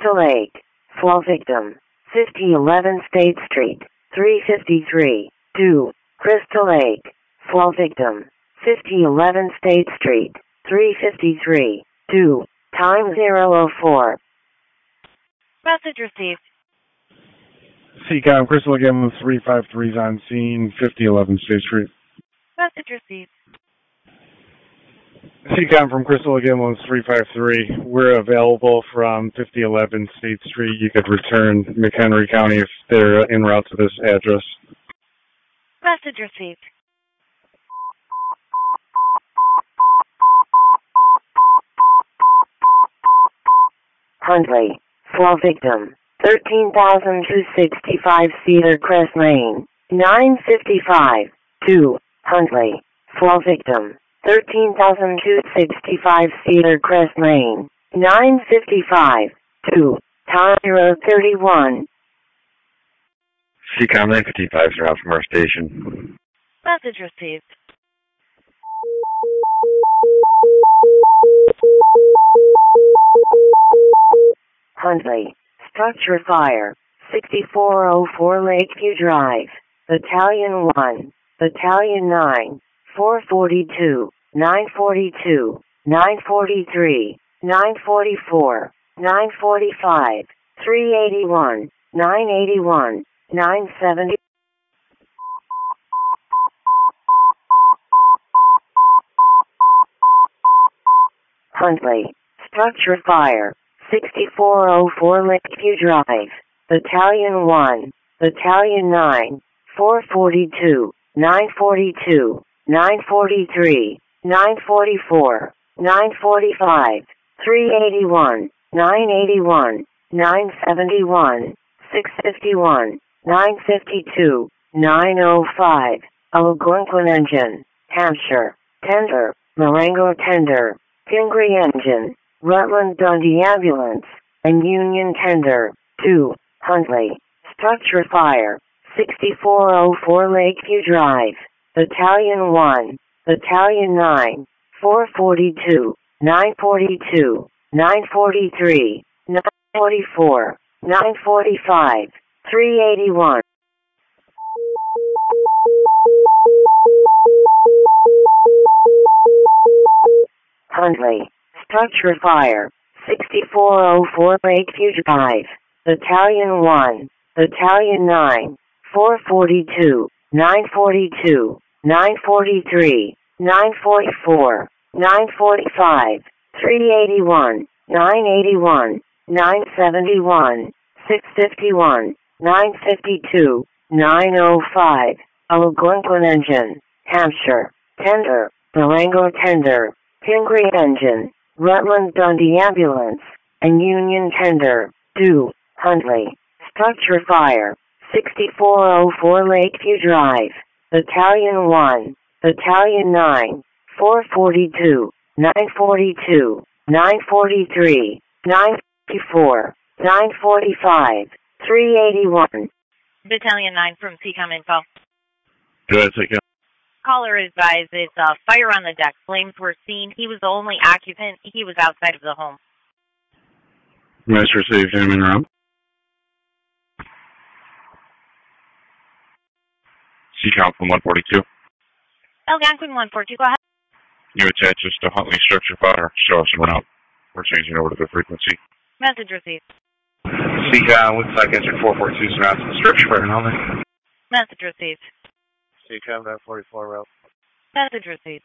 Crystal Lake, fall victim, 5011 State Street, 353, 2, Crystal Lake, fall victim, 5011 State Street, 353, 2, time 004. Message received. CCOM, Crystal again, 353 is on scene, 5011 State Street. Message received. CCOM from Crystal again, 353. We're available from 5011 State Street. You could return McHenry County if they're en route to this address. Message received. Huntley, fall victim, 13,265 Cedar Crest Lane, 955, 2, Huntley, fall victim, 13,265 Cedar Crest Lane, 955, 2, time 031. CCOM 955 is out from our station. Message received. Huntley, structure fire, 6404 Lakeview Drive, Battalion 1, Battalion 9, 442, 942, 943, 944, 945, 381, 981, 970. Huntley, structure fire, 6404 Lakeview Drive, Battalion 1, Battalion 9, 442, 942, 943, 944, 945, 381, 981, 971, 651, 952, 905, Algonquin Engine, Hampshire, Tender, Marengo Tender, Pingree Engine, Rutland Dundee Ambulance, and Union Tender, 2, Huntley, structure fire, 6404 Lakeview Drive, Battalion 1, Battalion 9, 442, 942, 943, 944, 945, 381. Huntley, structure fire, 6404 Lakeview Drive, Battalion 1, Battalion 9, 442, 942, 943, 944, 945, 381, 981, 971, 651, 952, 905, Algonquin Engine, Hampshire, Tender, Marengo Tender, Pingree Engine, Rutland Dundee Ambulance, and Union Tender, 2, Huntley, structure fire, 6404 Lakeview Drive, Battalion 1, Battalion 9, 442, 942, 943, 954, 945, 381. Battalion 9 from CCOM Info. Go ahead, CCOM. Caller advised it's fire on the deck. Flames were seen. He was the only occupant. He was outside of the home. Message received, him in route. CCOM from 142. Algonquin 142, go ahead. You attach us to Huntley structure fire. Show us en route. We're changing over to the frequency. Message received. CCOM, Woodstock Engine 442 surrounds the structure fire in Huntley. Message received. CCOM 944 route. Message received.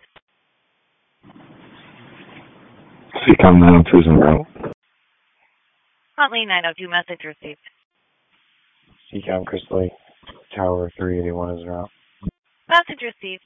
CCOM 902 is en route. Huntley 902, message received. CCOM Crystal Lake, Tower 381 is en route. Message received.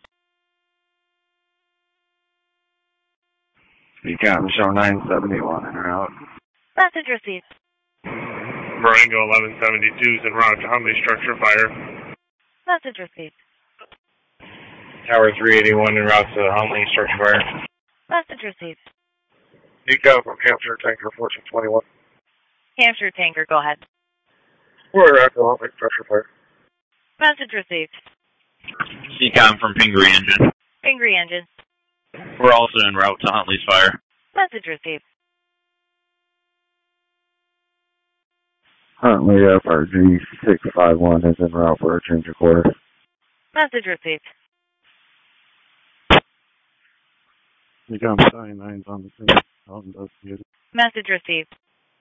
CCOM show 971 en route. Message received. Marengo 1172 is en route to Huntley structure fire. Message received. Tower 381 en route to Huntley structure fire. Message received. CCOM from Hampshire Tanker 1421. Hampshire Tanker, go ahead. We're at the Huntley structure fire. Message received. CCOM from Pingree Engine. Pingree Engine. We're also en route to Huntley's fire. Message received. Huntley FRG 651 is en route for a change of quarters. Message received. Seacom 99's on the scene. I'll investigate it. Message received.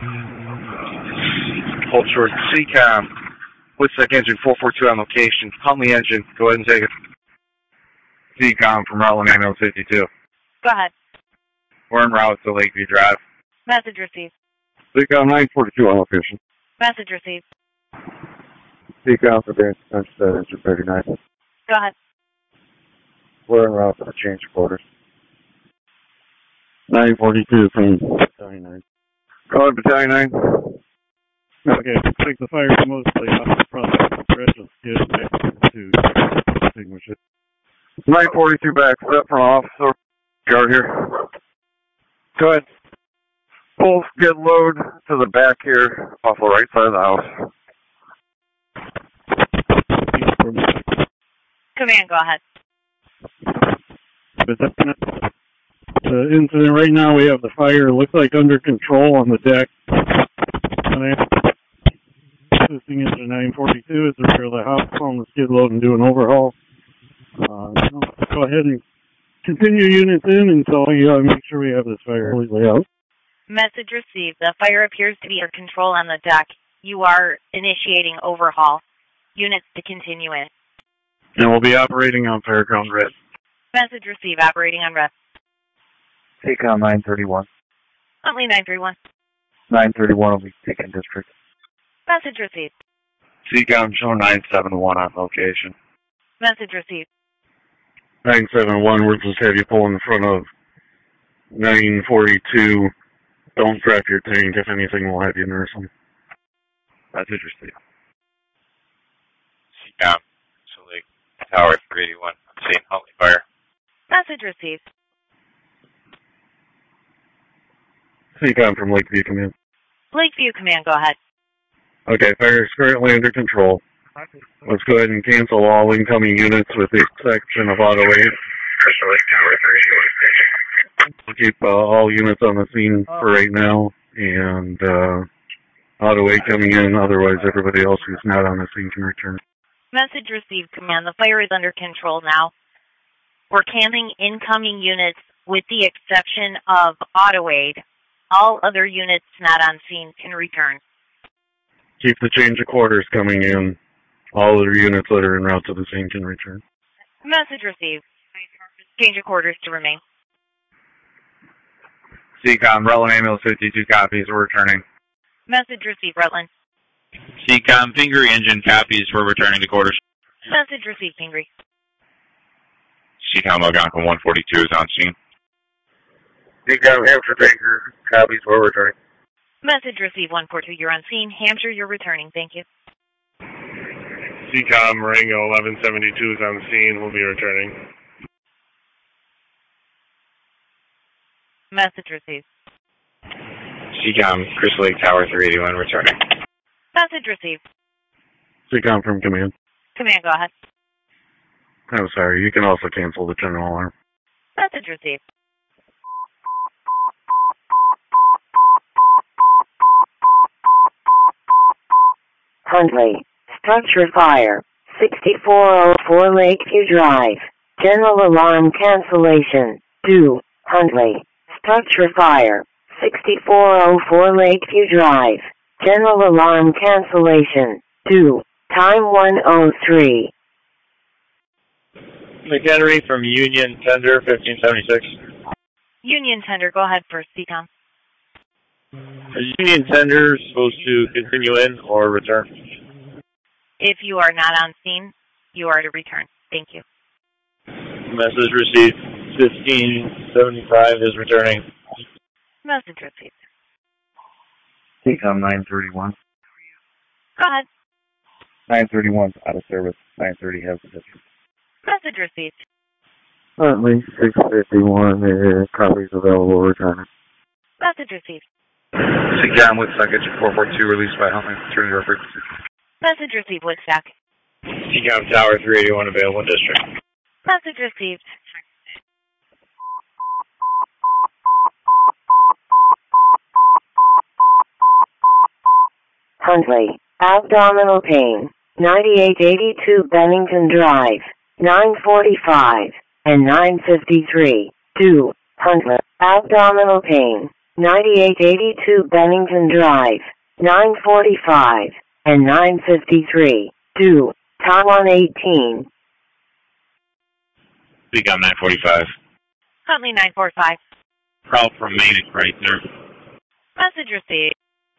Hold short. Seacom. Woodstock engine 442 on location. Huntley engine. Go ahead and take it. Seacom from Rutland Ambulance 52. Go ahead. We're en route to Lakeview Drive. Message received. Seacom 942 on location. Message received. Seacom for Bearing Suspension engine 39. Go ahead. We're en route for a change of quarters. 942 from Battalion 9. Go ahead, Battalion 9. Okay, take the fire mostly off the front of the bridge and get back to extinguish it. 942 back. Step from officer. Guard here. Go ahead. Full skid load to the back here off the right side of the house. Command, go ahead. The incident right now, we have the fire, looks like under control on the deck. Assisting engine 942 is the rear of the house on the skid load and do an overhaul. Go ahead and continue units in until we make sure we have this fire completely out. Message received. The fire appears to be under control on the deck. You are initiating overhaul. Units to continue in. And we'll be operating on Fairground Red. Message received. Operating on red. Seacom 931. Huntley 931. 931 will be taken district. Message received. Seacom show 971 on location. Message received. 971, we'll just have you pull in the front of 942. Don't drop your tank. If anything, we'll have you nurse them. Message received. Seacom, Lake Tower 381. I'm seeing Huntley fire. Message received. Seacom from Lakeview Command. Lakeview Command, go ahead. Okay, fire is currently under control. Let's go ahead and cancel all incoming units with the exception of Auto 8. Lake Tower 381. We'll keep all units on the scene for right now, and Auto 8 coming in, otherwise everybody else who's not on the scene can return. Message received, Command. The fire is under control now. We're canceling incoming units with the exception of Auto Aid. All other units not on scene can return. Keep the change of quarters coming in. All other units that are en route to the scene can return. Message received. Change of quarters to remain. Seacom, Rutland Ambulance 52 copies. We're returning. Message received, Rutland. Seacom, Pingree engine copies. We're returning to quarters. Message received, Pingree. Seacom Algonquin 142 is on scene. Seacom, Hampshire Baker copies. We're returning. Message received, 142. You're on scene. Hampshire, you're returning. Thank you. Seacom Marengo 1172 is on the scene. We'll be returning. Message received. Seacom, Crystal Lake Tower 381 returning. Message received. Seacom from Command. Command, go ahead. I'm sorry, you can also cancel the general alarm. Message received. Huntley. Structure fire. 6404 Lakeview Drive. General alarm cancellation. 2. Huntley. Structure fire. 6404 Lakeview Drive. General alarm cancellation. 2. Time 1:03. McHenry from Union Tender 1576. Union Tender, go ahead for Seacom. Union Tender supposed to continue in or return? If you are not on scene, you are to return. Thank you. Message received. 1575 is returning. Message received. Seacom 931. Go ahead. 931's out of service. 930 has the district. Message received. Huntley 651. Copies available. Returning. Message received. Seacom, Woodstock engine 442 released by Huntley. Turning your frequency. Message received, Woodstock. Seacom Tower 381 available in district. Message received. Huntley. Abdominal pain. 9882 Bennington Drive. 945 and 953. 2. Huntley. Abdominal pain. 9882 Bennington Drive. 945 and 953. 2. Taiwan 18. CCOM 945. Huntley 945. Prowl from Maine, right there. Message received.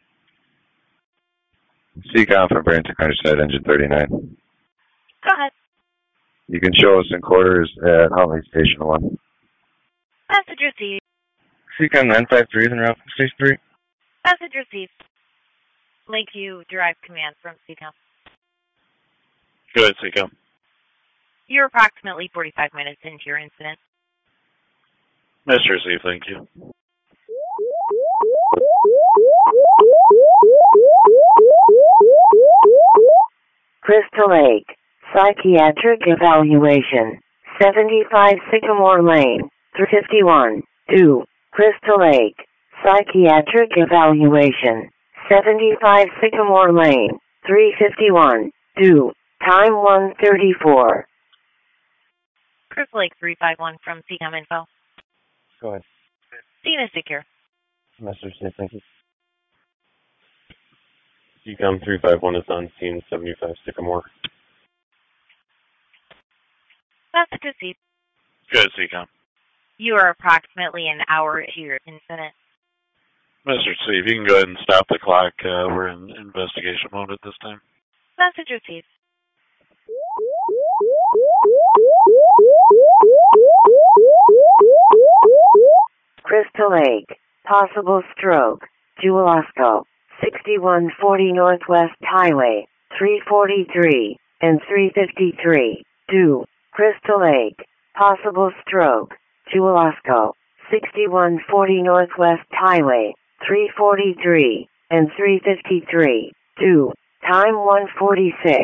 CCOM from Barrington Countryside, engine 39. Go ahead. You can show us in quarters at Huntley Station 1. Message received. CCOM 953 is en route from Station 3. Message received. Lakeview Drive Command from CCOM. Go ahead, CCOM. You're approximately 45 minutes into your incident. Message received, thank you. Crystal Lake. Psychiatric evaluation. 75 Sycamore Lane. 351. 2. Crystal Lake. Psychiatric evaluation. 75 Sycamore Lane. 351. 2. Time 1:34. Crystal Lake 351 from CCOM Info. Go ahead. Scene is secure. Message safe, thank you. CCOM 351 is on scene 75 Sycamore. Message received. Go ahead, CCOM. You are approximately an hour into your incident. Message received. You can go ahead and stop the clock. We're in investigation mode at this time. Message received. Crystal Lake. Possible stroke. Julasco. 6140 Northwest Highway. 343 and 353. 2. Crystal Lake. Possible stroke. Julasco. 6140 Northwest Highway. 343 and 353. 2. Time 1:46.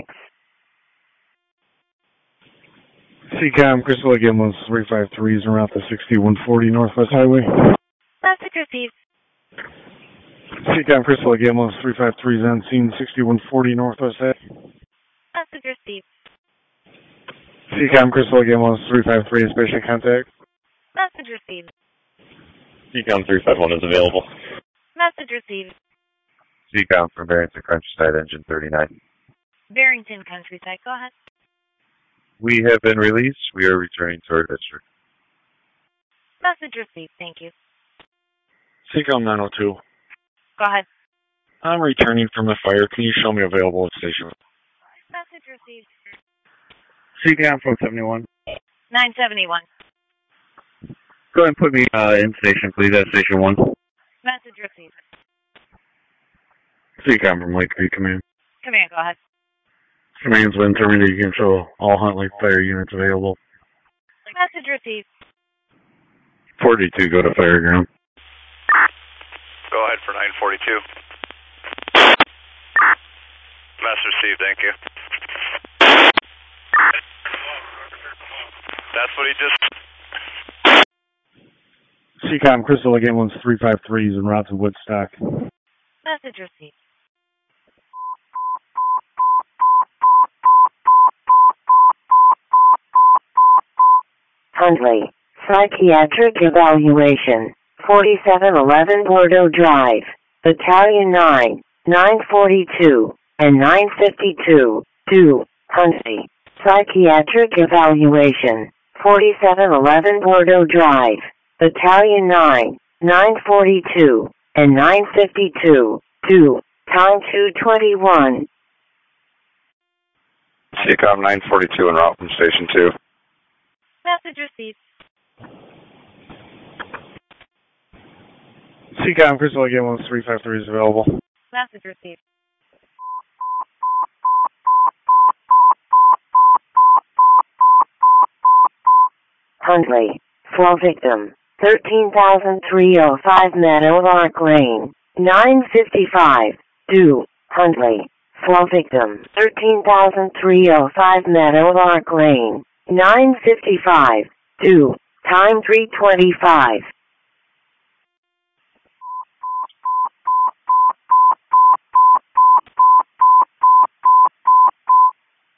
CCOM, Crystal Lake Ambulance 353 is en route to 6140 Northwest Highway. Message received. CCOM, Crystal Lake Ambulance 353 is on scene 6140 Northwest Highway. Message received. CCOM, Crystal Lake Ambulance 353 is patient contact. Message received. CCOM 351 is available. Message received. CCOM from Barrington Countryside, engine 39. Barrington Countryside, go ahead. We have been released. We are returning to our district. Message received, thank you. CCOM 902. Go ahead. I'm returning from the fire. Can you show me available at station? Message received. CCOM from 71. 971. Go ahead and put me in station, please, at Station 1. Message received. CCOM from Lakeview Command. Command, go ahead. Command's been terminated. You can show all Huntley fire units available. Message received. 42, go to Fireground. Go ahead for 942. Message received, thank you. That's what he just... CCOM, Crystal Lake Ambulance 353 is en route to Woodstock. Message received. Huntley. Psychiatric evaluation. 4711 Bordeaux Drive. Battalion 9. 942 and 952. 2. Huntley. Psychiatric evaluation. 4711 Bordeaux Drive. Battalion 9. 942 and 952. 2. Time 2:21. CCOM 942 en route from Station 2. Message received. CCOM, Crystal Lake Ambulance 353 is available. Message received. Huntley. Flow victim. 13,305 Meadowlark Lane. 955. 2. Huntley. Flow victim. 13,305 Meadowlark Lane. 955. 2. Time 3:25.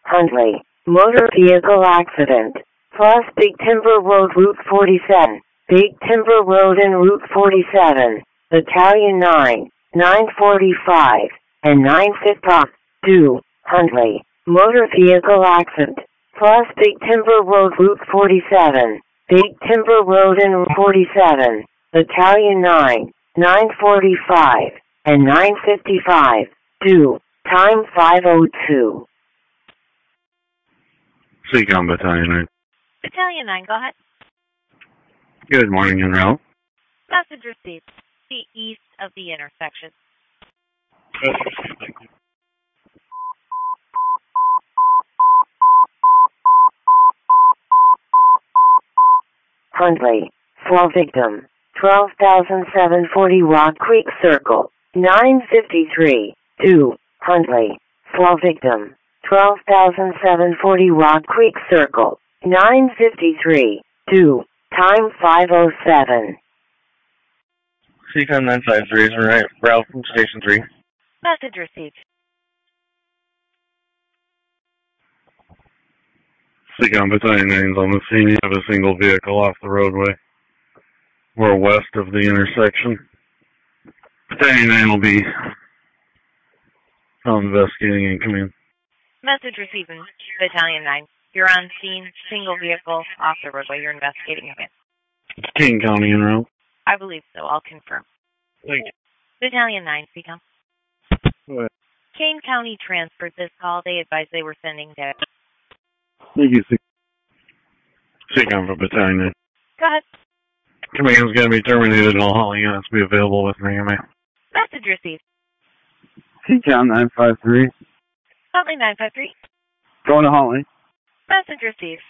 Huntley, motor vehicle accident, plus Big Timber Road Route 47, Big Timber Road and Route 47, Battalion 9, 945, and 952, Huntley, motor vehicle accident, plus Big Timber Road Route 47, Big Timber Road and Route 47, Battalion 9, 945, and 955, due, time 5:02. Seacom Battalion 9. Battalion 9, go ahead. Good morning, en route. Message received. The east of the intersection. Thank you. Huntley, fall victim, 12,740 Rock Creek Circle, 953, 2, Huntley, fall victim, 12,740 Rock Creek Circle, 953, 2, time 5:07. Seacom 953 is right, route from Station 3. Message received. Seacom Battalion 9 is on the scene. You have a single vehicle off the roadway. We're west of the intersection. Battalion 9 will be investigating and command. Message received, Battalion 9. You're on scene, single vehicle, off the roadway. You're investigating again. King County en route. I believe so. I'll confirm. Thank you. Battalion 9, Seacom. Go ahead. Kane County transferred this call. They advised they were sending data. Thank you, Seacom for Battalion 9. Go ahead. Command's going to be terminated and all hauling units will be available with me. Message received. Seacom 953. Huntley 953. Going to Huntley. Message received.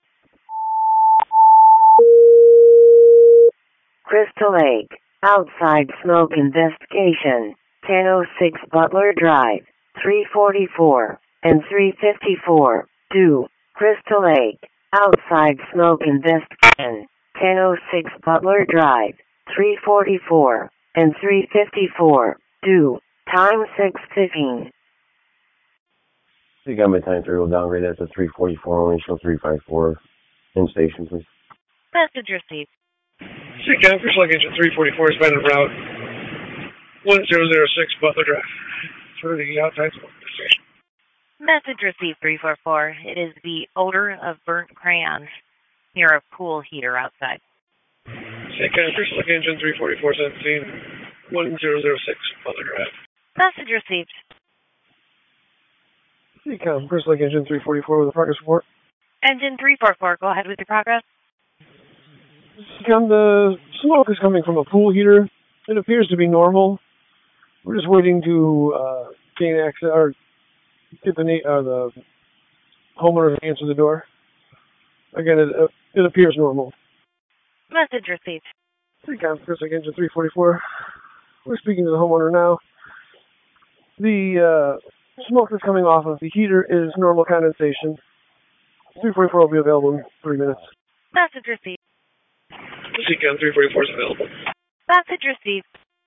Crystal Lake, outside smoke investigation, 1006 Butler Drive, 344, and 354, 2, Crystal Lake, outside smoke investigation, 1006 Butler Drive, 344, and 354, 2, time 6:15. Seacom Battalion 3 will downgrade that to 344, only show 354 in station, please. Message received. Seacom, First Lake Engine 344 is been en route 1006 Butler Drive through the outside smoke station. Message received 344. It is the odor of burnt crayons near a pool heater outside. Seacom, First Lake Engine 344 17 1006 Butler Drive. Message received. Seacom, First Lake Engine 344 with a progress report. Engine 344, go ahead with your progress. Seacom, the smoke is coming from a pool heater. It appears to be normal. We're just waiting to gain access or get the homeowner to answer the door. Again, it appears normal. Message received. Seacom, First Lake Engine 344. We're speaking to the homeowner now. The smoke that's coming off of the heater is normal condensation. 344 will be available in 3 minutes. Message received. Seacom 344 is available. Message received.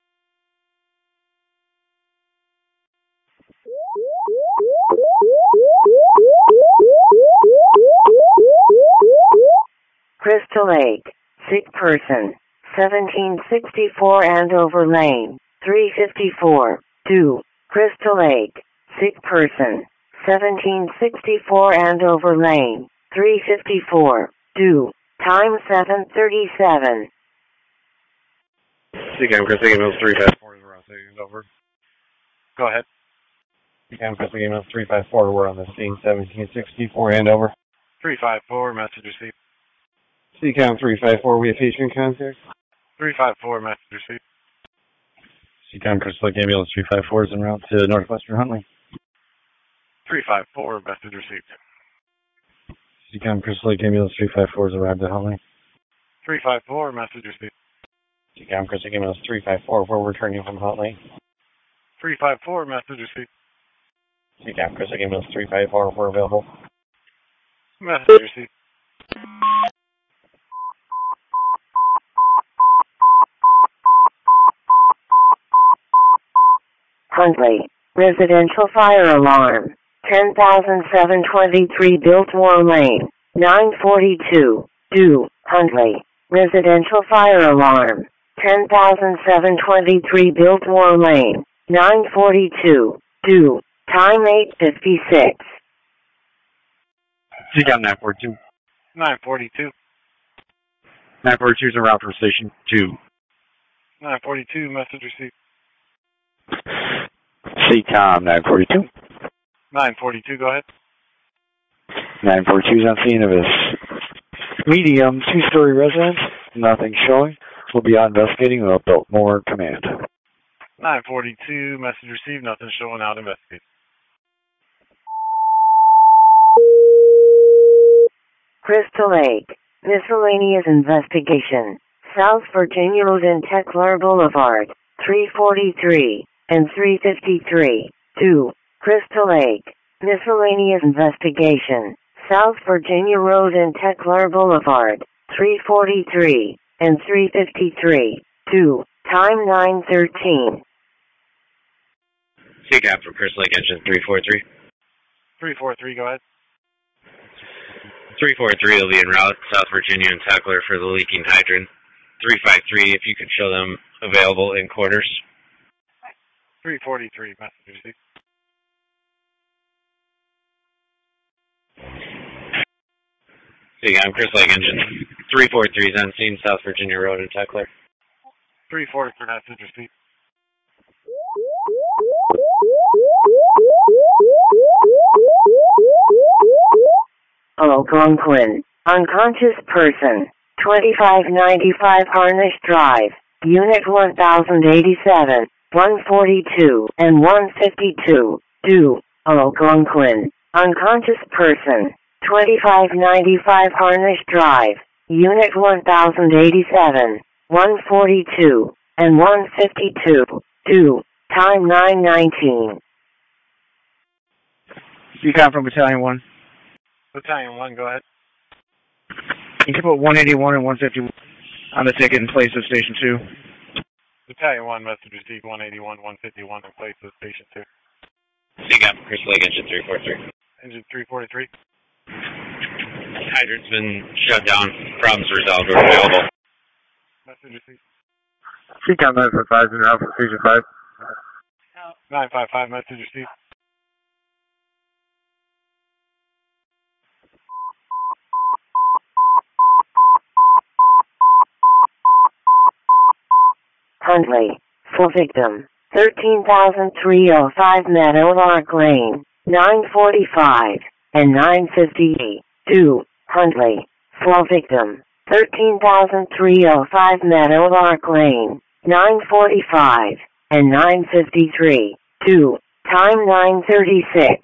Crystal Lake, sick person, 1764 Andover Lane, 354, 2, Crystal Lake, sick person, 1764 Andover Lane, 354, 2, time 7:37. Seacom, Chris Higgins 354 is around over. Go ahead. Seacom, Chris Higgins 354, we're on the scene 1764 Andover. 354, message received. Seacom 354, we have patient contact. 354, message received. Seacom, Chris Lake Ambulance 354 is en route to Northwestern Huntley. 354, message received. Seacom, Chris Lake Ambulance 354 is arrived at Huntley. 354, message received. Seacom, Chris Lake Ambulance 354, we're returning from Huntley. 354, message received. Seacom, Chris Lake Ambulance 354, we're available. Message received. Huntley, residential fire alarm, 10,723 Biltmore Lane, 942, do, Huntley. Residential fire alarm. 10,723 Biltmore Lane, 942, do, time 8:56. CCOM 942. 942. 942 is en route from Station 2. 942, message received. CCOM 942. 942, go ahead. 942 is on scene of his medium two-story residence. Nothing showing. We'll be out investigating with Biltmore Command. 942, message received. Nothing showing, out investigating. Crystal Lake, miscellaneous investigation. South Virginia Road and Techler Boulevard, 343 and 353. 2. Crystal Lake, miscellaneous investigation. South Virginia Road and Techler Boulevard, 343 and 353. 2. Time 9:13. CCAP from Crystal Lake Engine 343. 343, go ahead. 343 will be en route, South Virginia and Techler for the leaking hydrant. 353, if you could show them available in quarters. 343, message received. CCAP, Crystal Lake Engine 343 is on scene, South Virginia Road and Techler. 343, message received. Algonquin, unconscious person, 2595 Harnish Drive, Unit 1087, 142 and 152. 2. Algonquin, unconscious person, 2595 Harnish Drive, Unit 1087, 142 and 152. 2. Time 9:19. CCOM from Battalion 1. Battalion 1, go ahead. You can put 181 and 151 on the ticket in place of Station 2. Battalion 1, message received. 181, 151 in place of Station 2. CCAP, Crystal Lake Engine 343. Engine 343. Hydrant's been shut down. Problems resolved or available. Message received. CCOM 955 in route from Station 5. 955, message received. Huntley, full victim, 13,305 Meadowlark Lane, 945 and 958. 2. Huntley, full victim, 13,305 Meadowlark Lane, 945 and 953. 2. Time 9:36.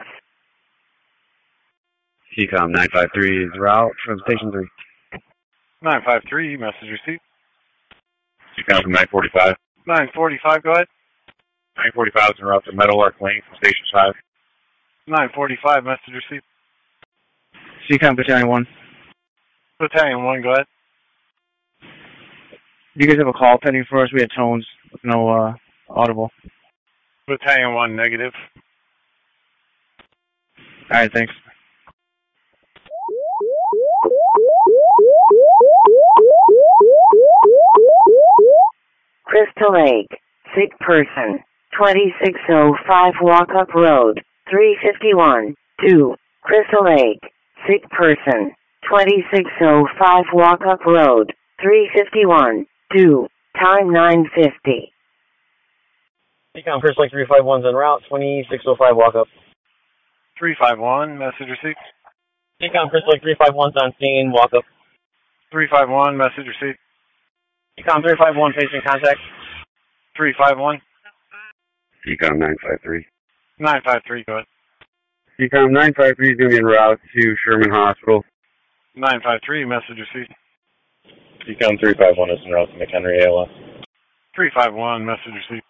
CCOM 953 is route from Station 3. 953, message received. CCOM from 945. 945, go ahead. 945 is en route to Meadowlark Lane from Station 5. 945, message received. CCOM Battalion 1. Battalion 1, go ahead. Do you guys have a call pending for us? We had tones with no audible. Battalion 1, negative. Alright, thanks. Crystal Lake, sick person, 2605 Walkup Road, 351. 2. Crystal Lake, sick person, 2605 Walkup Road, 351. 2. Time 9:50. CCOM Crystal Lake 351's en route, 2605 Walkup. 351, message received. CCOM Crystal Lake 351's on scene, Walkup. 351, message received. CCOM 351 facing contact. 351. CCOM 953. 953, go ahead. CCOM 953 is going to be en route to Sherman Hospital. 953, message received. CCOM 351 is en route to McHenry ALS. 351, message received.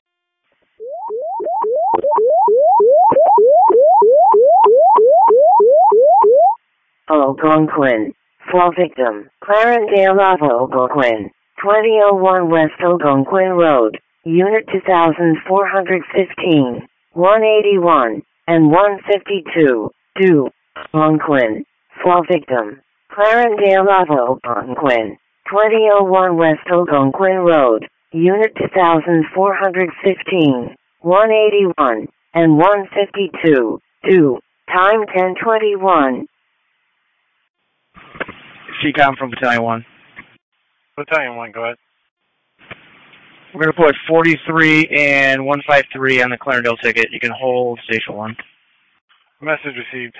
Algonquin, fall victim, Clarendale of Algonquin, 2001 West Algonquin Road, Unit 2415, 181, and 152, due, Algonquin, fall victim, Clarendale Ave Algonquin, 2001 West Algonquin Road, Unit 2415, 181, and 152, due, time 10:21. CCOM from Battalion 1. Battalion 1, go ahead. We're going to put 43 and 153 on the Clarendale ticket. You can hold Station 1. Message received.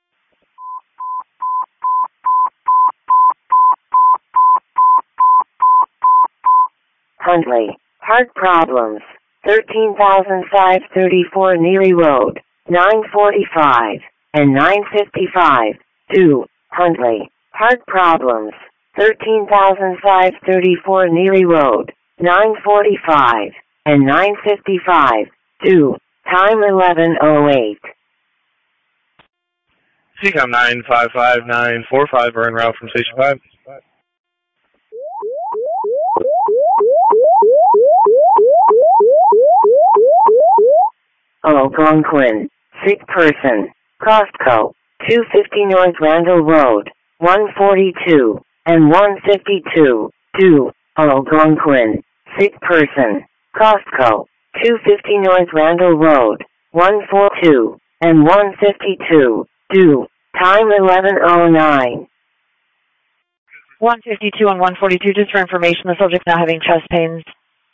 Huntley, heart problems, 13,534 Neely Road, 945, and 955, due, Huntley, heart problems, 13,534 Neely Road, 945, and 955, due, time 11:08. CCOM 955-945 are en route from Station 5. Algonquin, sick person, Costco, 250 North Randall Road, 142, and 152, due, Algonquin, sick person, Costco, 250 North Randall Road, 142, and 152, due, time 11:09. 152 and 142, just for information, the subject now having chest pains.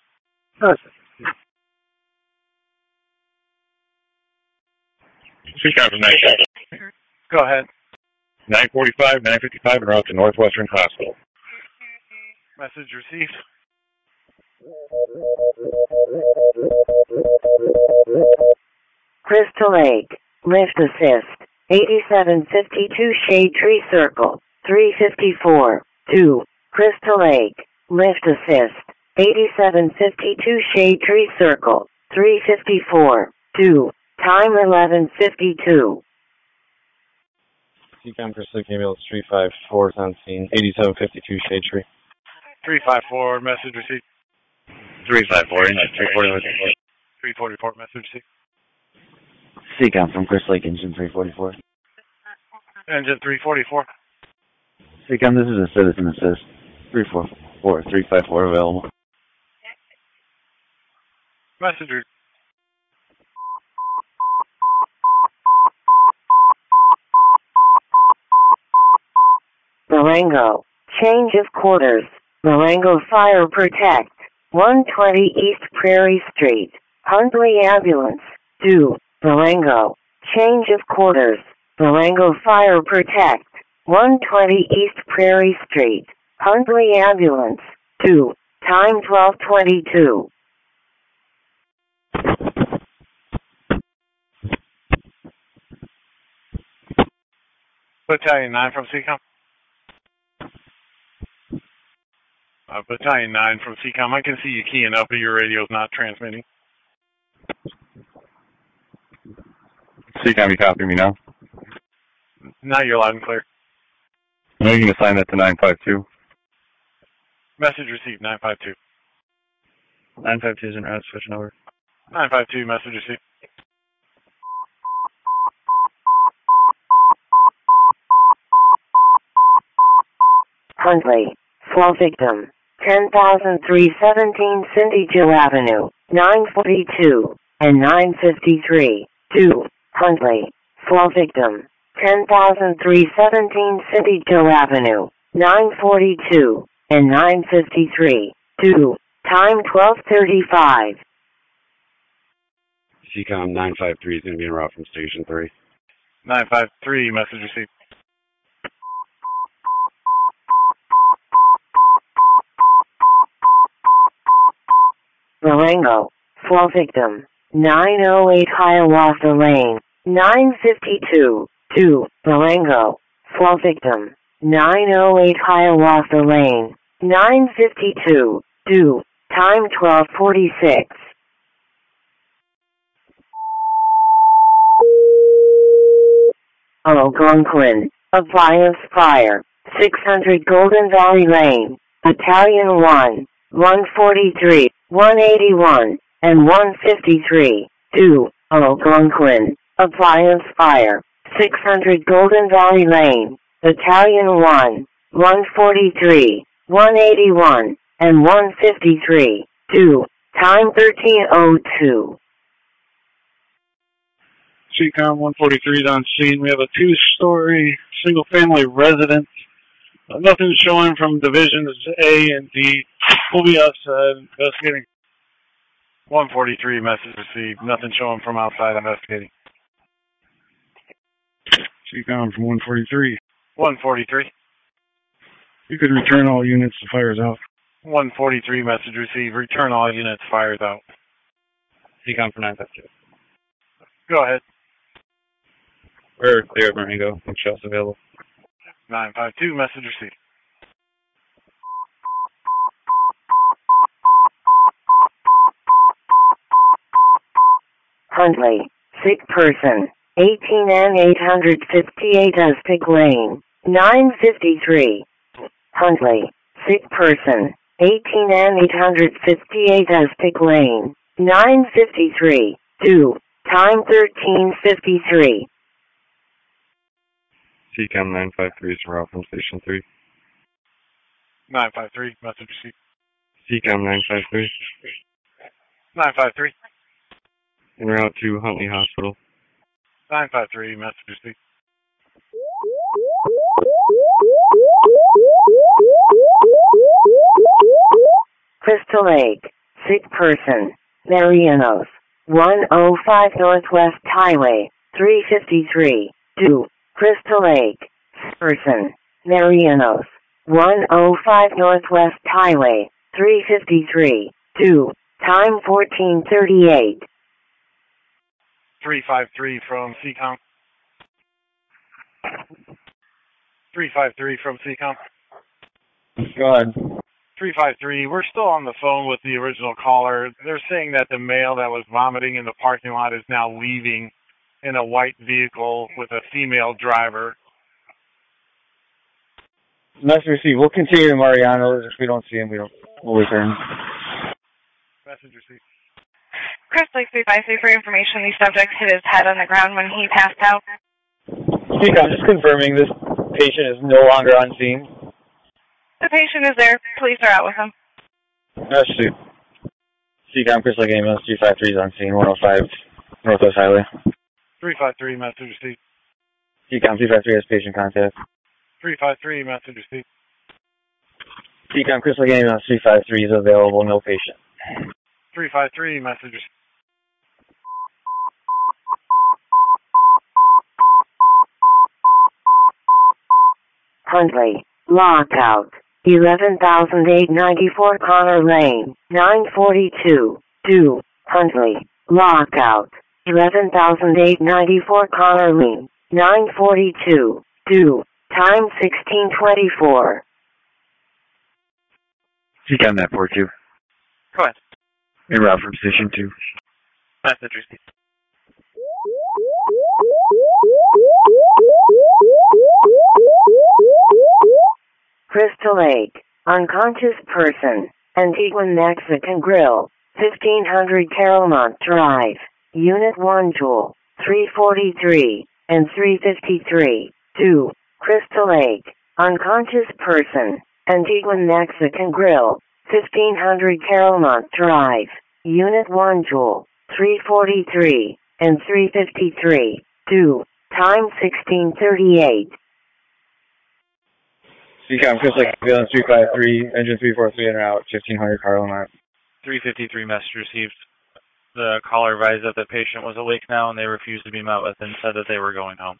CCOM from 955. Go ahead. 945, 955 en route to Northwestern Hospital. Message received. Crystal Lake, lift assist, 8752 Shade Tree Circle, 354, 2, Crystal Lake, lift assist, 8752 Shade Tree Circle, 354, 2, time 11:52. CCOM Crystal Lake Ambulance 354 is on scene, 8752 Shade Tree. 354, message received. 354, 340. 344, message received. CCOM from Crystal Lake Engine 344. Engine 344. CCOM, this is a citizen assist. 344, 354 available. Messenger. Marengo, change of quarters, Marengo Fire Protect, 120 East Prairie Street, Huntley Ambulance, due, Marengo, change of quarters, Marengo Fire Protect, 120 East Prairie Street, Huntley Ambulance, due, time 12:22. Battalion 9 from CCOM. Battalion 9 from CCOM. I can see you keying up, but your radio's not transmitting. CCOM, you copy me now? Now you're loud and clear. Now you can assign that to 952. Message received, 952. 952 is en route, switching over. 952, message received. Huntley, fall victim, 10,317 Cindy Joe Avenue, 942, and 953, 2, Huntley, fall victim, 10,317 Cindy Joe Avenue, 942, and 953, 2, time 12:35. CCOM 953 is going to be en route from Station 3. 953, message received. Marengo, fall victim, 908 Hiawatha Lane, 952, 2, Marengo, fall victim, 908 Hiawatha Lane, 952, 2, time 12:46. Algonquin, Appliance Fire, 600 Golden Valley Lane, Battalion 1, 143, 181, and 153, 2, Algonquin, appliance fire, 600 Golden Valley Lane, Battalion 1, 143, 181, and 153, 2, time 13:02. CCOM 143 is on scene. We have a two-story single-family residence. Nothing showing from divisions A and D. We'll be outside investigating. 143, message received. Nothing showing from outside investigating. CCOM from 143. 143. You could return all units, the fire's out. 143, message received. Return all units, fire's out. CCOM for 952. Go ahead. We're clear at Marengo. Think shells available. 952, message received. Huntley, sick person, 18 and 858 Aztec Lane, 953. Huntley, sick person, 18 and 858 Aztec Lane, 953, 2, time 13:53. CCOM 953 is en route from Station 3. 953, message received. CCOM 953. 953. En route to Huntley Hospital. 953, message received. Crystal Lake, sick person, Marianos, 105 Northwest Highway, 353, 2, Crystal Lake, person, Marianos, 105 Northwest Highway, 353, 2, time 14:38. 353 from CCOM. 353 from CCOM. Go ahead. 353, we're still on the phone with the original caller. They're saying that the male that was vomiting in the parking lot is now leaving in a white vehicle with a female driver. Message received. We'll continue to Mariano. If we don't see him, we'll return. Message received. Chris Lake 353 for information. The subject hit his head on the ground when he passed out. I'm just confirming this patient is no longer on scene. The patient is there. Police are out with him. That's true. CCOM Chris Lake ambulance 353 is on scene, 105 Northwest Highway. 353, message received. CCOM 353 has patient contact. 353, message received. CCOM Chris Lake ambulance 353 is available, no patient. 353, message received. Huntley, lockout, 11,894 Connor Lane, 942, 2, Huntley, lockout, 11,894 Connor Lane, 942, 2, time 16:24. CCOM 942. Go ahead. En route from Station 2. Message received. Crystal Lake, unconscious person, Antiguan Mexican Grill, 1500 Carolmont Drive, Unit 1 Joule, 343, and 353, 2, Crystal Lake, unconscious person, Antiguan Mexican Grill, 1500 Carolmont Drive, Unit 1 Joule, 343, and 353, 2, time 16:38. CCOM Chris Lake ambulance 353, engine 343 en route, 1500 Carolmont. 353 message received. The caller advised that the patient was awake now and they refused to be met with and said that they were going home.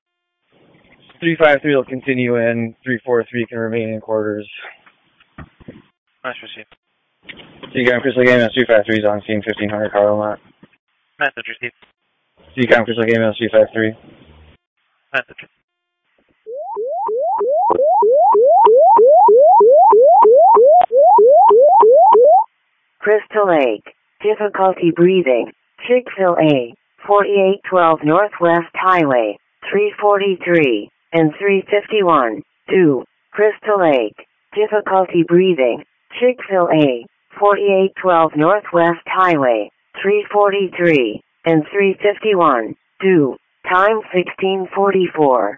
353 will continue in, 343 can remain in quarters. Message received. CCOM Chris Lake ambulance 353 is on scene, 1500 Carolmont. Message received. CCOM Chris Lake ambulance 353. Message. Crystal Lake, difficulty breathing, Chick-fil-A, 4812 Northwest Highway, 343, and 351, 2, Crystal Lake, difficulty breathing, Chick-fil-A, 4812 Northwest Highway, 343, and 351, due, time 16:44.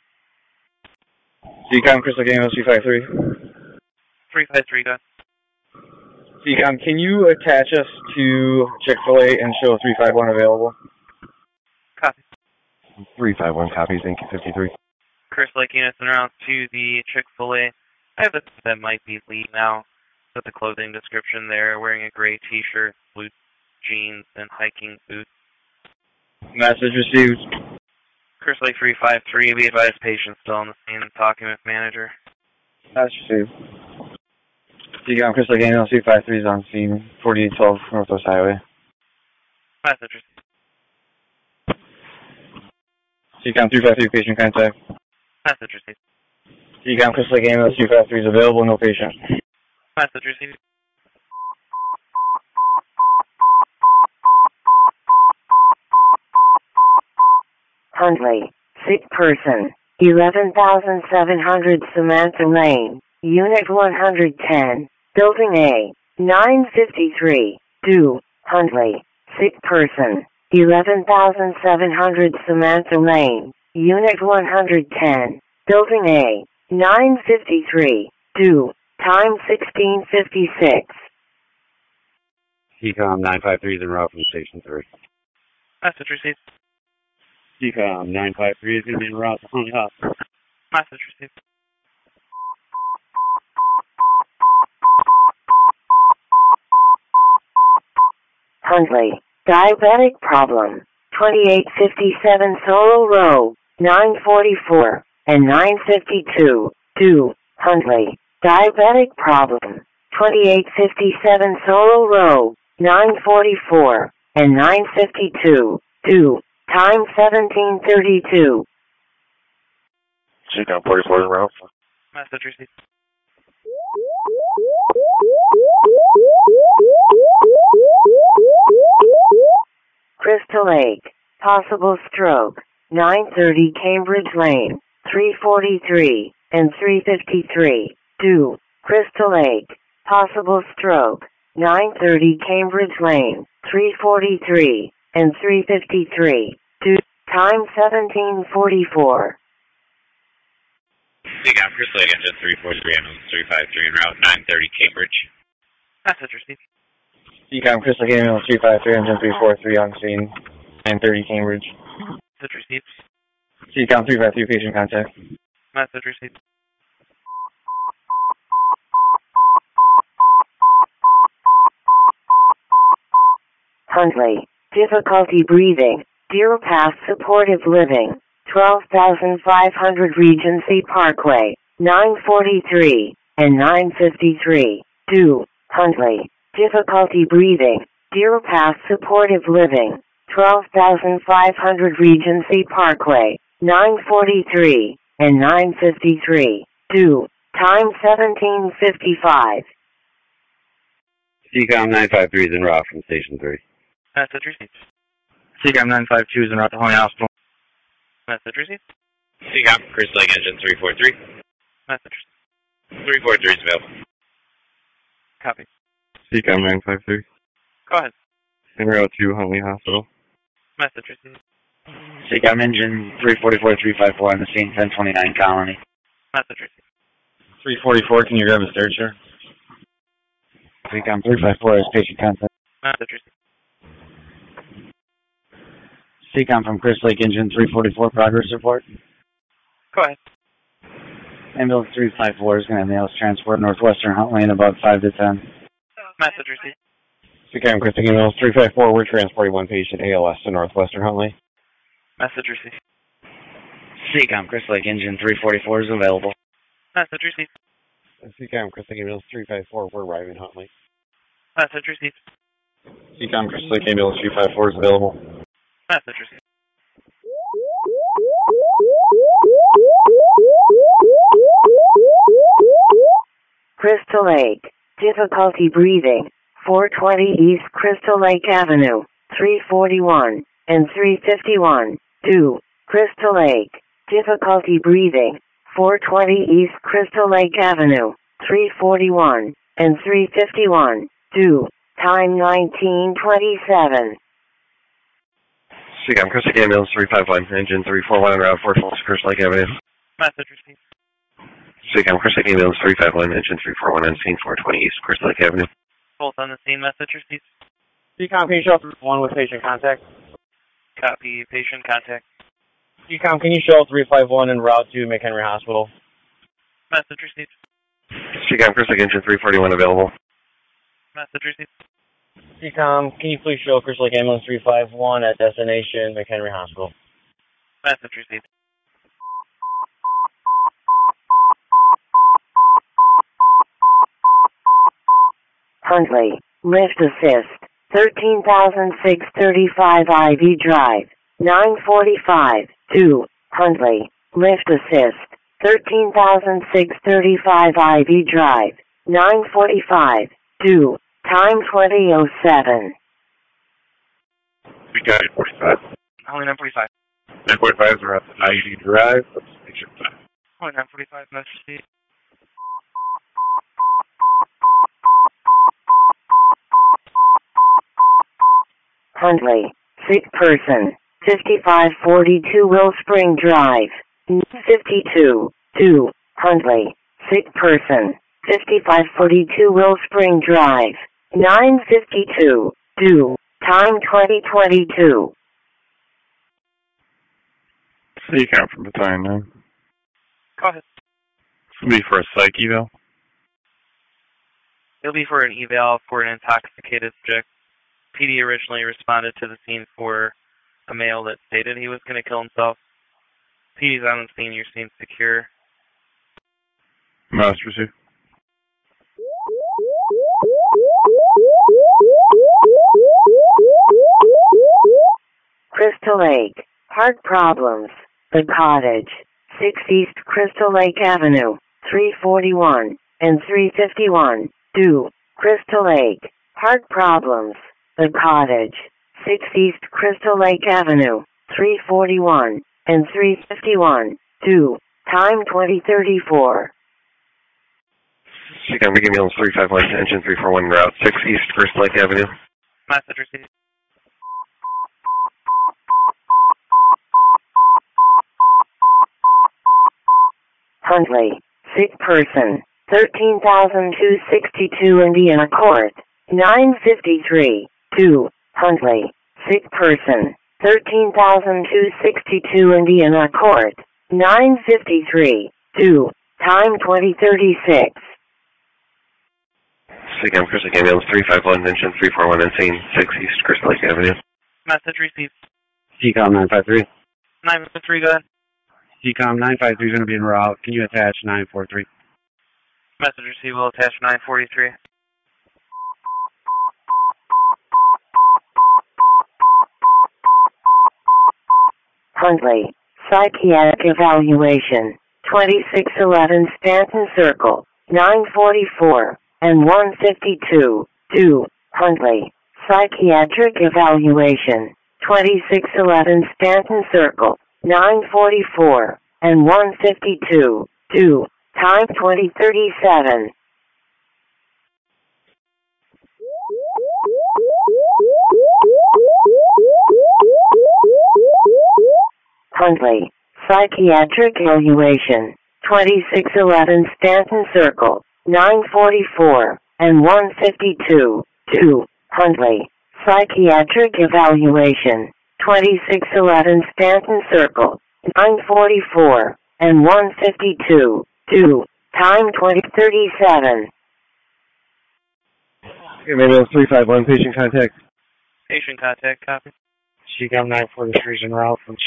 CCOM, Crystal Game, LC53. 353, go ahead. CCOM, can you attach us to Chick-fil-A and show 351 available? Copy. 351 copies, thank you, 53. Chris Lake units en route to the Chick-fil-A. I have a that might be Lee now. With the clothing description there, wearing a gray t-shirt, blue jeans, and hiking boots. Message received. Chris Lake 353, we advise patients still on the scene and talking with manager. Message received. CCOM, Crystal Game, LC53 is on scene, 4812 Northwest Highway. Message received. CCOM 353, patient contact. Message received. CCOM, Crystal Game, LC53 is available, no patient. Message received. Huntley, sick person, 11,700 Samantha Lane, Unit 110, Building A, 953, due, Huntley, sick person, 11,700 Samantha Lane, Unit 110, Building A, 953, due, time 16:56. CCOM 953 is en route from Station 3. Message received. CCOM 953 is going to be en route to Huntley Hospital. Message received. Huntley, diabetic problem, 2857 Solo Row, 944, and 952, due, Huntley, diabetic problem, 2857 Solo Row, 944, and 952, due, time 17:32. CCOM 44 en route. Message received. Crystal Lake, possible stroke, 930 Cambridge Lane, 343, and 353, due, Crystal Lake, possible stroke, 930 Cambridge Lane, 343, and 353, due, time 17:44. CCOM, Chris Lake, engine 343, ambulance 353, en route 930 Cambridge. Message received. CCOM, Crystal Game, 353, engine 343 on scene, 930 Cambridge. Message received. CCOM 353, patient contact. Message received. Huntley, difficulty breathing, Deer Path Supportive Living, 12,500 Regency Parkway, 943, and 953, due, Huntley, difficulty breathing, Deer Path Supportive Living, 12,500 Regency Parkway, 943, and 953, due, time 17:55. CCOM 953 is en route from Station 3. Message received. CCOM 952 is en route to Huntley Hospital. Message received. CCOM, Chris Lake, engine 343. Message received. 343 is available. Copy. CCOM 953. Go ahead. En route to Huntley Hospital. Message received. CCOM engine 344-354 on the scene, 1029 Colony. Message received. 344, can you grab a third, sir? CCOM 354 is patient contact. Message received. CCOM from Chris Lake engine 344, progress report. Go ahead. Ambulance 354 is going to have nails transport Northwestern Huntley in about 5 to 10. Message received. CCOM, Crystal Game, 354, we're transporting one patient ALS to Northwestern Huntley. Message received. CCOM Chris Lake engine 344 is available. Message received. CCOM, Crystal Game, 354, we're arriving Huntley. Message received. CCOM, Crystal Lake Ambulance 354 is available. Message received. Crystal Lake, difficulty breathing, 420 East Crystal Lake Avenue, 341, and 351, due, Crystal Lake, difficulty breathing, 420 East Crystal Lake Avenue, 341, and 351, due, time 19:27. CCOM, Crystal Lake Ambulance 351, engine 341 en route, Fort Falls, Crystal Lake Avenue. Message received. CCOM, Crystal Lake Ambulance 351, engine 341 on scene 420 East, Crystal Lake Avenue. Both on the scene, message received. CCOM, can you show 1 with patient contact? Copy, patient contact. CCOM, can you show 351 en route to McHenry Hospital? Message received. CCOM, Crystal Lake engine 341 available. Message received. CCOM, can you please show Crystal Lake Ambulance 351 at destination McHenry Hospital? Message received. Huntley, lift assist, 13,635 IV drive, 945, 2, Huntley, lift assist, 13,635 IV drive, 945, 2, time 20:07. We got it, 45. Only 945. 945 are at the IV drive. Let's make sure that. Only 945, message received. Huntley, sick person, 5542 Will Spring Drive, 52, 2, Huntley, sick person, 5542 Will Spring Drive, 952, 2, time 2022. CCOM from Battalion 9. Go ahead. This will be for a psych eval. It'll be for an eval for an intoxicated subject. PD originally responded to the scene for a male that stated he was going to kill himself. PD's on the scene, your scene's secure. Master receive. Crystal Lake, heart problems, the cottage, 6 East Crystal Lake Avenue, 341 and 351, 2, Crystal Lake, heart problems, the cottage, 6 East Crystal Lake Avenue, 341 and 351, 2, time 2034. CCOM, Big Ambulance 351, engine 341 en route, 6 East Crystal Lake Avenue. Message received. Huntley, sick person, 13,262 Indiana Court, 953, 2, Huntley, sick person, 13,262 Indiana Court, 953, 2, time 2036. CCOM, Crystal Lake Ambulance 351, engine 341 on scene, 6 East Crystal Lake Avenue. Message received. CCOM 953. 953, go ahead. CCOM 953 is going to be en route. Can you attach 943? Message received, will attach 943. Huntley, psychiatric evaluation, 2611 Stanton Circle, 944 and 152, 2, Huntley, psychiatric evaluation, 2611 Stanton Circle, 944 and 152, 2, time 2037. Huntley, psychiatric evaluation, 2611 Stanton Circle, 944 and 152, 2, Huntley, psychiatric evaluation, 2611 Stanton Circle, 944 and 152, 2, time 2037. Ambulance 351, patient contact. Patient contact, copy. CCOM 943 is en route from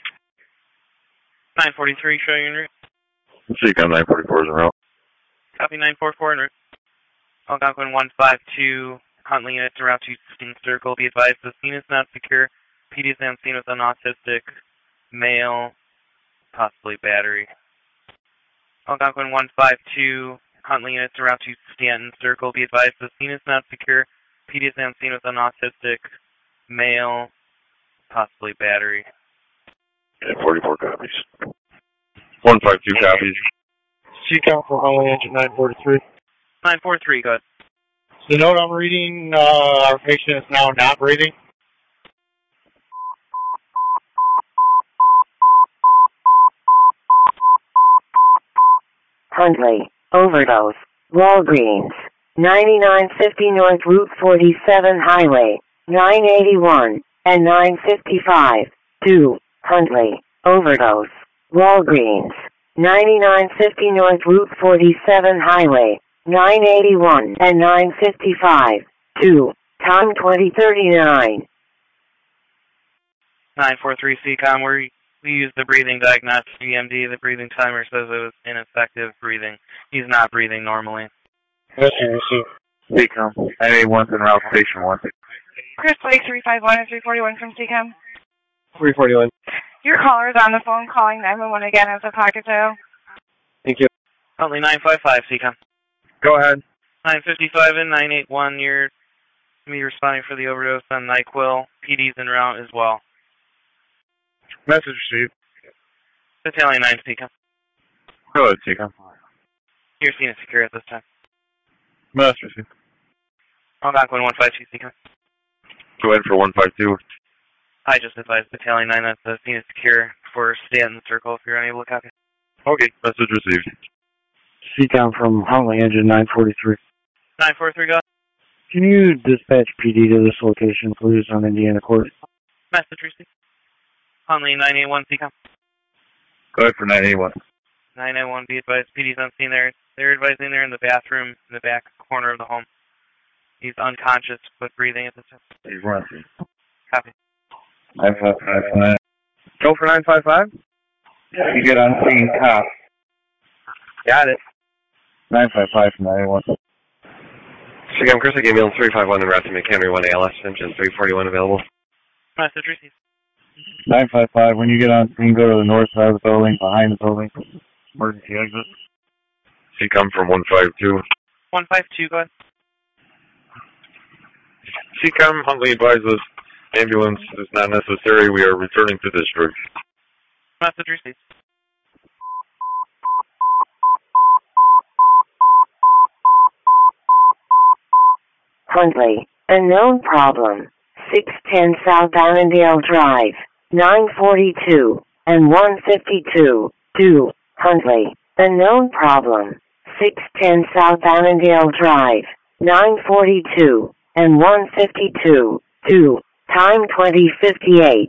943 showing en route. CCOM 944 is en route. Copy 944 en route. Algonquin 152, Huntley units around to Stanton Circle. Be advised the scene is not secure. PD is on scene with an autistic male, possibly battery. Algonquin 152, Huntley units around to Stanton Circle. Be advised the scene is not secure. PD is on scene with an autistic male, possibly battery. And 44 copies. 152 copies. CCOM for Huntley engine 943. 943, go ahead. The note I'm reading, our patient is now not breathing. Huntley, overdose, Walgreens, 9950 North Route 47 Highway, 981, and 955, 2, Huntley, overdose, Walgreens, 9950 North Route 47 Highway, 981 and 955, 2, time 2039. 943 CCOM, we used the breathing diagnostic EMD. The breathing timer says it was ineffective breathing. He's not breathing normally. CCOM, 981's en route station 1. Chris Lake 351 and 341 from CCOM. 341. Your caller is on the phone calling 911 again as a pocket dial. Thank you. Huntley 955 CCOM. Go ahead. 955 and 981, you're me responding for the overdose on NyQuil. PD's en route as well. Message received. Battalion 9 CCOM. Go ahead, CCOM. You're seen as secure at this time. Message received. Algonquin 152 CCOM. Go ahead for 152. I just advised Battalion 9 that the scene is secure for stay in the circle if you're unable to copy. Okay, message received. CCOM from Huntley, engine 943. 943, go ahead. Can you dispatch PD to this location, please, on Indiana Court? Message received. Huntley 981 CCOM. Go ahead for 981. 991, be advised, PD's on scene there. They're advising they're in the bathroom in the back corner of the home. He's unconscious but breathing at this time. He's running. Copy. 955. Go for 955? You get on scene, cop. Got it. 955 from 981. CCOM, Chris, I gave you 351 en route to McHenry 1 ALS, engine 341 available. Message received. 955, when you get on scene, go to the north side of the building, behind the building. Emergency exit. CCOM from 152. 152, go ahead. CCOM, Huntley advises ambulance is not necessary. We are returning to district. Message received. Huntley, unknown problem, 610 South Annandale Drive, 942 and 152, 2, Huntley, unknown problem, 610 South Annandale Drive, 942 and 152, 2, time 2058.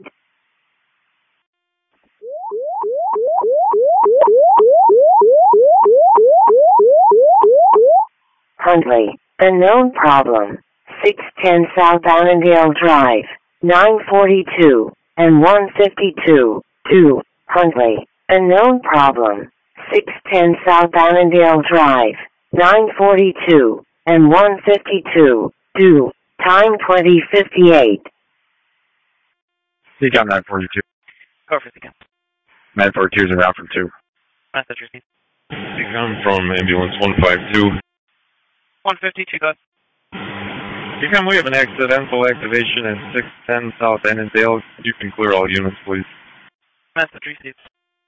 Huntley, unknown problem, 610 South Annandale Drive, 942 and 152, 2, Huntley, unknown problem, 610 South Annandale Drive, 942 and 152, 2, time 2058. CCOM 942. Go for CCOM. 942 is en route from 2. Message received. CCOM from ambulance 152. 152, go ahead. CCOM, we have an accidental activation at 610 South Annandale. You can clear all units, please. Message received.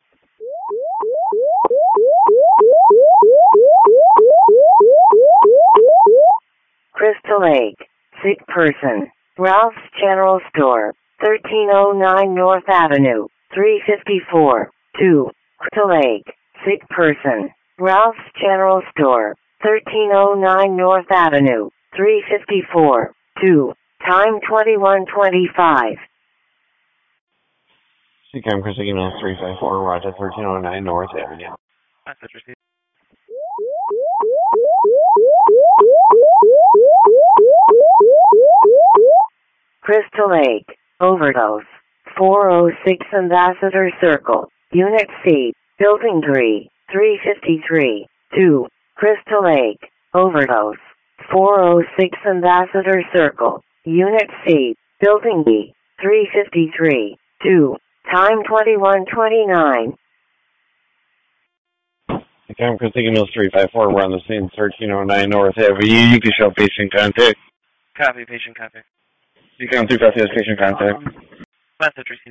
Crystal Lake, sick person, Ralph's General Store, 1309 North Avenue, 354, 2, Crystal Lake, sick person, Ralph's General Store, 1309 North Avenue, 354, 2, time 2125. CCOM, Chris, email 354, Roger, 1309 North Avenue. Message received. Crystal Lake, overdose, 406 Ambassador Circle, Unit C, Building 3, 353, 2, Crystal Lake, overdose, 406 Ambassador Circle, Unit C, Building B, 353, 2, time 2129. CCOM, Chris, email 354, we're on the scene, 1309 North Avenue. You can show patient contact. Copy, patient contact. CCOM 350 has patient contact. Message received.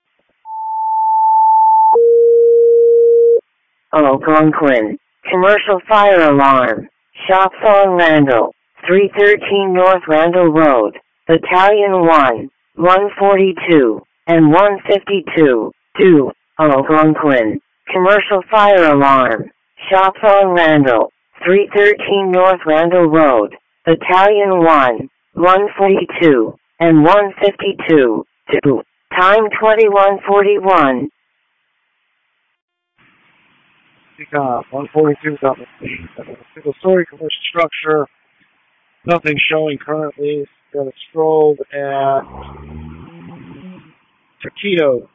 Algonquin, commercial fire alarm, shops on Randall, 313 North Randall Road, Battalion 1, 142, and 152, 2, Algonquin, commercial fire alarm, Shops on Randall, 313 North Randall Road, Battalion 1, 142, and 152, 2, time 2141. Seacom 142, single-story commercial structure. Nothing showing currently. Got a strobe at Taquitos.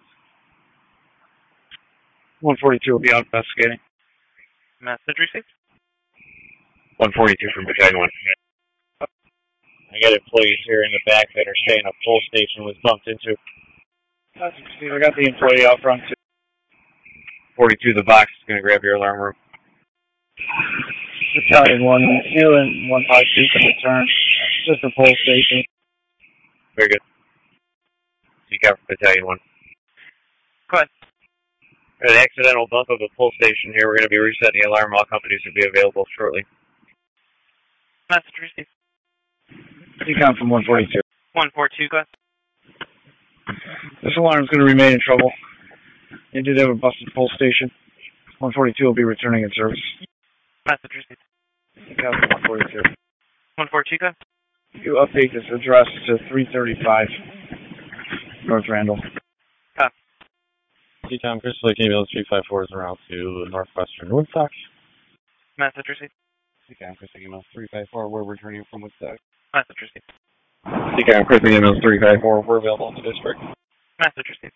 142 will be out investigating. Message received. 142 from Battalion 1. I got employees here in the back that are saying a pull station was bumped into. I got the employee out front too. 42, the box is going to grab your alarm room. Battalion 1, and 152 can return. Just a pull station. Very good. Seacom from Battalion 1. Go ahead. An accidental bump of a pull station here. We're going to be resetting the alarm. All companies will be available shortly. Message received. Seacom from 142. 142, go ahead. This alarm is going to remain in trouble. They did have a busted pull station. 142 will be returning in service. Message received. Seacom from 142. 142, go ahead. You update this address to 335 North Randall. Seacom, Crystal Lake email 354 is around to Northwestern Woodstock. Message received. Seacom, Crystal email 354, we're returning from Woodstock. Message received. Seacom, Crystal email 354, we're available in the district. Message received.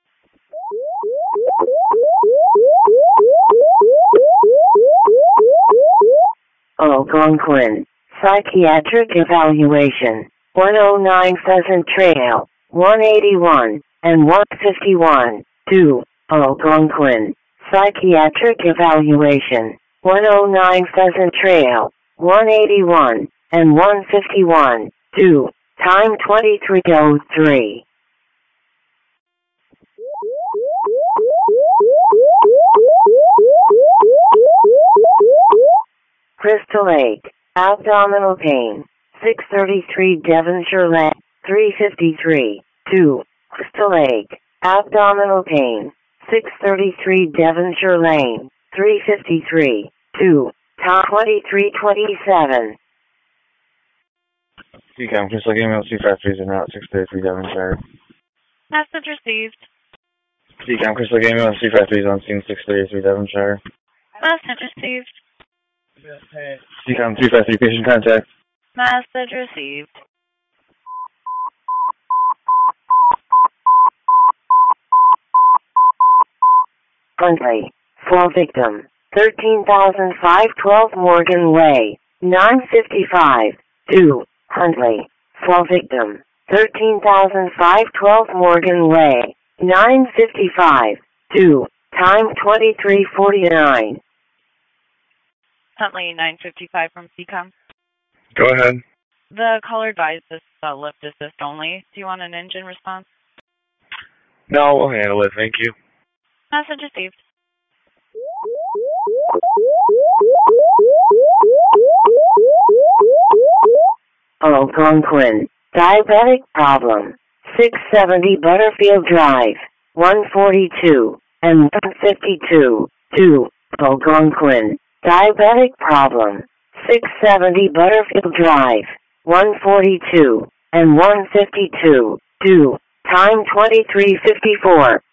Algonquin, psychiatric evaluation, 109 Pheasant Trail, 181, and 151, 2, Algonquin, psychiatric evaluation, 109 Pheasant Trail, 181, and 151, 2, time 2303. Crystal Lake, abdominal pain, 633 Devonshire Lane, 353, 2, Crystal Lake, abdominal pain, 633 Devonshire Lane, 353, 2, time 2327. Seacom, Crystal Lake email 253 is en route 633 Devonshire. Message received. Seacom, Crystal Lake email 253 is on scene 633 Devonshire. Message received. Seacom 353 patient contact. Message received. Huntley, fall victim, 13,512 Morgan Way, 955, 2, Huntley, fall victim, 13,512 Morgan Way, 955, 2, time 2349. Huntley 955 from CCOM. Go ahead. The caller advised this lift assist only. Do you want an engine response? No, we'll handle it. Thank you. Message received. Algonquin, diabetic problem, 670 Butterfield Drive, 142, and 152, 2, Algonquin, diabetic problem, 670 Butterfield Drive, 142, and 152, 2, time 2354.